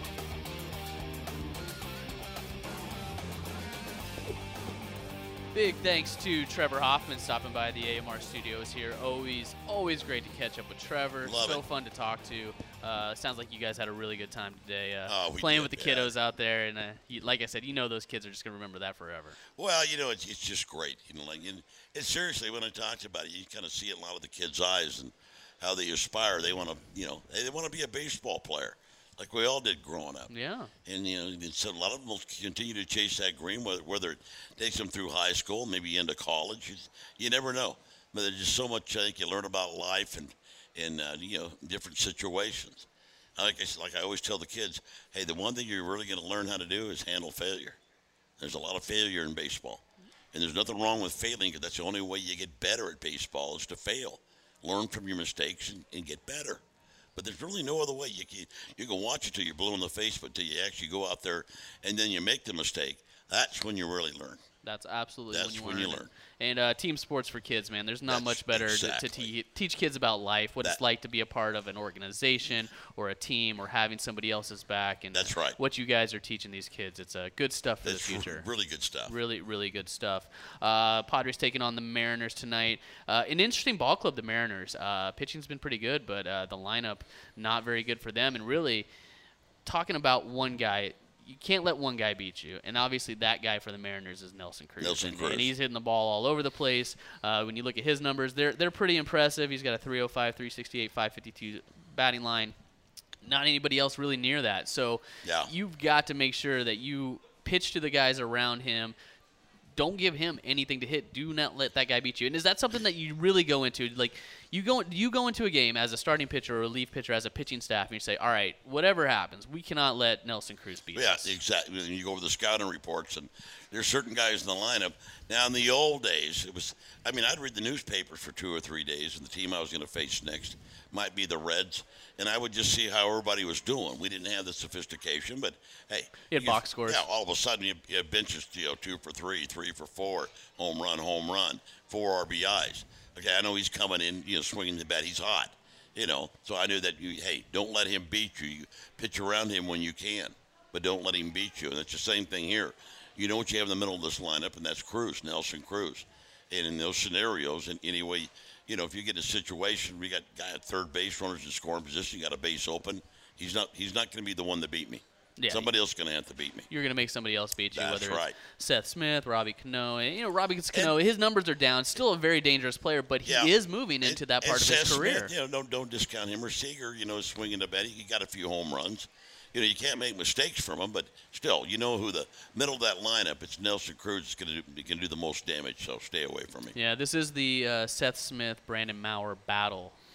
Big thanks to Trevor Hoffman stopping by the A M R studios here. Always, always great to catch up with Trevor. Love so it. fun to talk to. Uh, sounds like you guys had a really good time today. Uh, Oh, we playing did, with the yeah. kiddos out there, and uh, you, like I said, you know those kids are just gonna remember that forever. Well, you know, it's, it's just great. You know, like, and, and seriously, when I talked about it, you kind of see it in a lot of the kids' eyes and how they aspire. They want to, you know, they want to be a baseball player, like we all did growing up. Yeah. And, you know, and so a lot of them will continue to chase that dream, whether, whether it takes them through high school, maybe into college. It's, you never know. But there's just so much I think you learn about life and, and uh, you know, different situations. Like I, s- like I always tell the kids, hey, the one thing you're really going to learn how to do is handle failure. There's a lot of failure in baseball. And there's nothing wrong with failing, because that's the only way you get better at baseball is to fail. Learn from your mistakes and, and get better. But there's really no other way. You can, you can watch it till you're blue in the face, but till you actually go out there and then you make the mistake, that's when you really learn. That's absolutely That's when you when learn. you it. And uh, team sports for kids, man. There's not That's much better to, to exactly. te- teach kids about life, what it's That- like to be a part of an organization or a team or having somebody else's back. And That's uh, right. What you guys are teaching these kids, it's uh, good stuff for That's the future. really good stuff. Really, really good stuff. Uh, Padres taking on the Mariners tonight. Uh, an interesting ball club, the Mariners. Uh, pitching's been pretty good, but uh, the lineup not very good for them. And really, talking about one guy, you can't let one guy beat you. And obviously that guy for the Mariners is Nelson Cruz. Nelson and, Cruz. and he's hitting the ball all over the place. Uh, when you look at his numbers, they're they're pretty impressive. He's got a three oh five, three sixty-eight, five fifty-two batting line. Not anybody else really near that. So Yeah. you've got to make sure that you pitch to the guys around him. Don't give him anything to hit. Do not let that guy beat you. And is that something that you really go into? Like, you go you go into a game as a starting pitcher or a relief pitcher, as a pitching staff, and you say, all right, whatever happens, we cannot let Nelson Cruz beat Yeah, us. exactly. And you go over the scouting reports, and there's certain guys in the lineup. Now, in the old days, it was, I mean, I'd read the newspapers for two or three days, and the team I was going to face next might be the Reds, and I would just see how everybody was doing. We didn't have the sophistication, but, hey. You had box scores. Yeah, all of a sudden, you, you have benches, you know, two for three, three for four, home run, home run, four R B Is. Okay, I know he's coming in, you know, swinging the bat. He's hot, you know. So I knew that, you, hey, don't let him beat you. You pitch around him when you can, but don't let him beat you. And it's the same thing here. You know what you have in the middle of this lineup, and that's Cruz, Nelson Cruz. And in those scenarios, and anyway, you know, if you get a situation, we got guy at third base, runners in scoring position, you got a base open. He's not. He's not going to be the one to beat me. Yeah. Somebody else is going to have to beat me. You're going to make somebody else beat you, That's whether right. it's Seth Smith, Robbie Cano. And, you know, Robbie Cano, his numbers are down. Still a very dangerous player, but he Yeah. is moving into And- that part and of his Seth career. Smith, you know, don't don't discount him or Seager. You know, swinging the bat. He got a few home runs. You know, you can't make mistakes from him, but still, you know who the middle of that lineup. It's Nelson Cruz. Is going to do, can do the most damage. So stay away from him. Yeah, this is the uh, Seth Smith, Brandon Maurer battle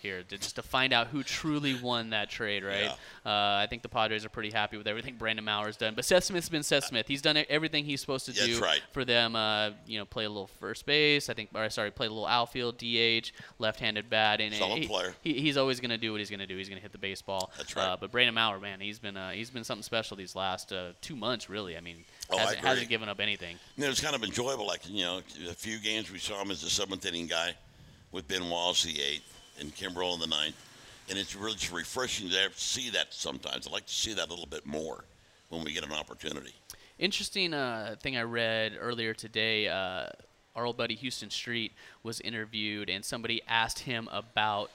here, to, just to find out who truly won that trade, right? Yeah. Uh, I think the Padres are pretty happy with everything Brandon Mauer's done. But Seth Smith's been Seth Smith. He's done everything he's supposed to That's do right. for them. Uh, you know, play a little first base. I think, or sorry, play a little outfield, D H, left-handed bat, and Solid he, player. He, he's always going to do what he's going to do. He's going to hit the baseball. That's right. Uh, but Brandon Mauer, man, he's been uh, he's been something special these last uh, two months, really. I mean, Oh, I hasn't, agree. hasn't given up anything. You know, it's kind of enjoyable. Like, you know, a few games we saw him as the seventh inning guy with Ben Wallace the eighth and Kimbrel in the ninth. And it's really just refreshing to see that sometimes. I like to see that a little bit more when we get an opportunity. Interesting uh, thing I read earlier today. Uh, our old buddy Houston Street was interviewed, and somebody asked him about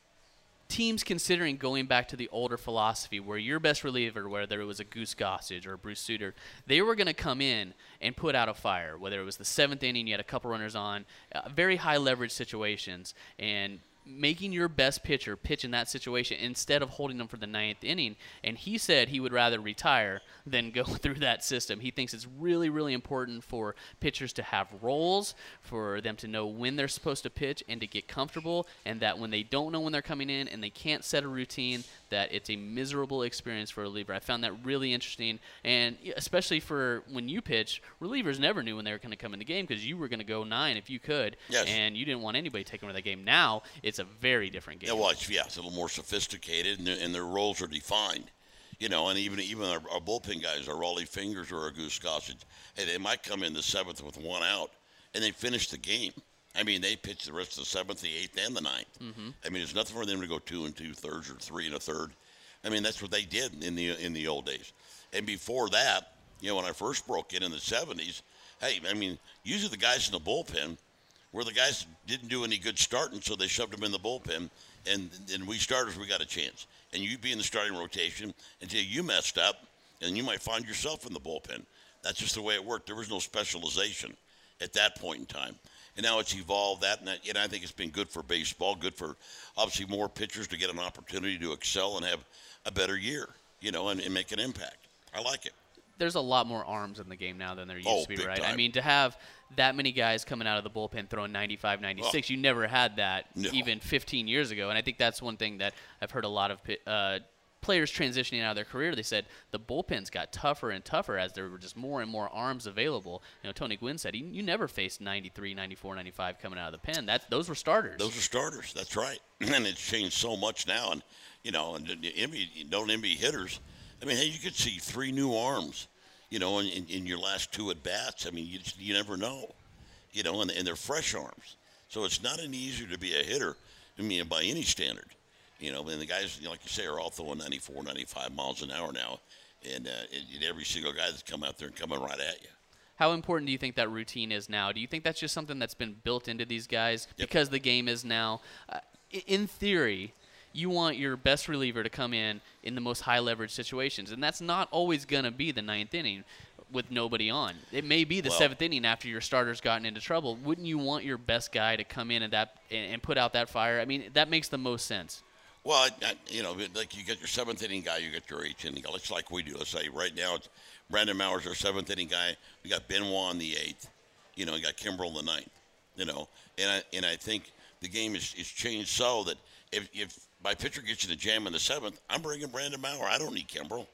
teams considering going back to the older philosophy where your best reliever, whether it was a Goose Gossage or a Bruce Sutter, they were going to come in and put out a fire, whether it was the seventh inning, you had a couple runners on, uh, very high leverage situations, and making your best pitcher pitch in that situation instead of holding them for the ninth inning. And he said he would rather retire than go through that system. He thinks it's really, really important for pitchers to have roles, for them to know when they're supposed to pitch and to get comfortable, and that when they don't know when they're coming in and they can't set a routine, that it's a miserable experience for a reliever. I found that really interesting, and especially for when you pitch, relievers never knew when they were going to come in the game because you were going to go nine if you could, Yes. and you didn't want anybody taking over that game. Now it's a very different game. Yeah, well, it's, yeah, it's a little more sophisticated, and, and their roles are defined. You know, and even even our, our bullpen guys, our Raleigh Fingers or our Goose Gossage, hey, they might come in the seventh with one out, and they finish the game. I mean, they pitch the rest of the seventh, the eighth, and the ninth. Mm-hmm. I mean, there's nothing for them to go two and two thirds or three and a third. I mean, that's what they did in the in the old days. And before that, you know, when I first broke in in the seventies, hey, I mean, usually the guys in the bullpen where the guys didn't do any good starting, so they shoved them in the bullpen, and and we starters, we got a chance. And you'd be in the starting rotation until you messed up, and you might find yourself in the bullpen. That's just the way it worked. There was no specialization at that point in time. And now it's evolved that, and, that, and I think it's been good for baseball, good for obviously more pitchers to get an opportunity to excel and have a better year, you know, and, and make an impact. I like it. There's a lot more arms in the game now than there used Oh, to be, big right? time. I mean, to have that many guys coming out of the bullpen throwing ninety-five, ninety-six, you never had that No. even fifteen years ago. And I think that's one thing that I've heard a lot of uh, players transitioning out of their career. They said the bullpens got tougher and tougher as there were just more and more arms available. You know, Tony Gwynn said he, you never faced ninety-three, ninety-four, ninety-five coming out of the pen. That, those were starters. Those are starters. That's right. And it's changed so much now. And, you know, and the N B A, don't N B A hitters, I mean, hey, you could see three new arms, you know, in, in, in your last two at-bats. I mean, you, just, you never know, you know, and, and they're fresh arms. So it's not any easier to be a hitter, I mean, by any standard. You know, and the guys, you know, like you say, are all throwing ninety-four, ninety-five miles an hour now. And, uh, and every single guy that's come out there and coming right at you. How important do you think that routine is now? Do you think that's just something that's been built into these guys Yep. because the game is now, uh, i- in theory, you want your best reliever to come in in the most high leverage situations, and that's not always going to be the ninth inning with nobody on. It may be the Well- seventh inning after your starter's gotten into trouble. Wouldn't you want your best guy to come in and that and, and put out that fire? I mean, that makes the most sense. Well, I, I, you know, like you get your seventh inning guy, you get your eighth inning guy. It's like we do. Let's say right now it's Brandon Mauer's our seventh inning guy. We got Benoit in the eighth. You know, you got Kimbrel in the ninth. You know, and I and I think the game is, is changed so that if if my pitcher gets you the jam in the seventh, I'm bringing Brandon Mauer. I don't need Kimbrel.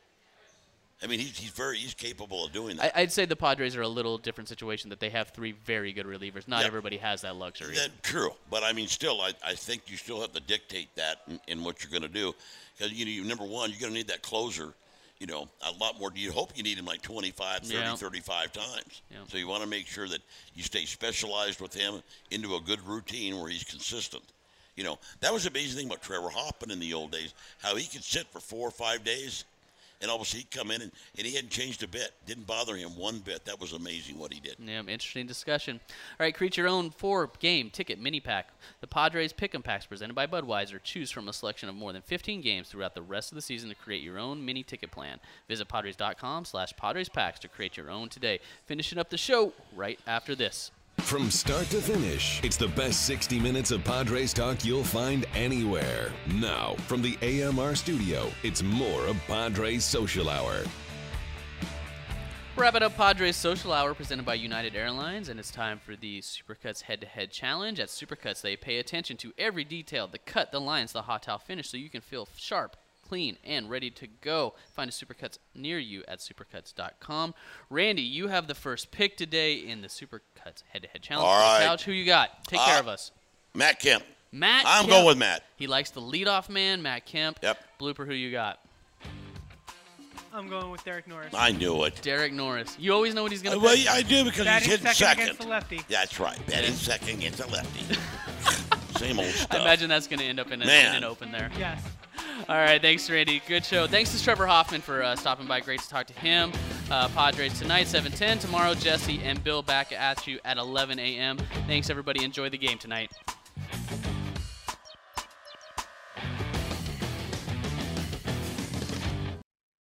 I mean, he's he's very he's capable of doing that. I, I'd say the Padres are a little different situation that they have three very good relievers. Not Yeah. everybody has that luxury. That, true, but I mean, still, I, I think you still have to dictate that in, in what you're going to do, because you know, you, number one, you're going to need that closer. You know, a lot more. You hope you need him like twenty-five, thirty, Yeah. thirty-five times. Yeah. So you want to make sure that you stay specialized with him into a good routine where he's consistent. You know, that was the amazing thing about Trevor Hoffman in the old days, how he could sit for four or five days. And obviously he'd come in, and, and he hadn't changed a bit. Didn't bother him one bit. That was amazing what he did. Yeah, interesting discussion. All right, create your own four-game ticket mini pack. The Padres Pick'em Packs presented by Budweiser. Choose from a selection of more than fifteen games throughout the rest of the season to create your own mini ticket plan. Visit Padres.com slash Padres Packs to create your own today. Finishing up the show right after this. From start to finish, it's the best sixty minutes of Padres talk you'll find anywhere. Now, from the A M R studio, it's more of Padres Social Hour. Wrap it up, Padres Social Hour presented by United Airlines, and it's time for the Supercuts Head-to-Head Challenge. At Supercuts, they pay attention to every detail, the cut, the lines, the hot towel finish, so you can feel sharp, clean, and ready to go. Find a Supercuts near you at supercuts dot com. Randy, you have the first pick today in the Supercuts Head-to-Head Challenge. All right. Couch, who you got? Take uh, care of us. Matt Kemp. Matt I'm Kemp. going with Matt. He likes the leadoff man, Matt Kemp. Yep. Blooper, who you got? I'm going with Derek Norris. I knew it. Derek Norris. You always know what he's going Uh, to well, pick. yeah, I do because Batting he's hitting second second. against the lefty. That's right. Batting second against a lefty. Same old stuff. I imagine that's going to end up in, a, Man. in an open there. Yes. All right, thanks, Randy. Good show. Thanks to Trevor Hoffman for uh, stopping by. Great to talk to him. Uh, Padres tonight, seven ten. Tomorrow, Jesse and Bill back at you at eleven a.m. Thanks, everybody. Enjoy the game tonight.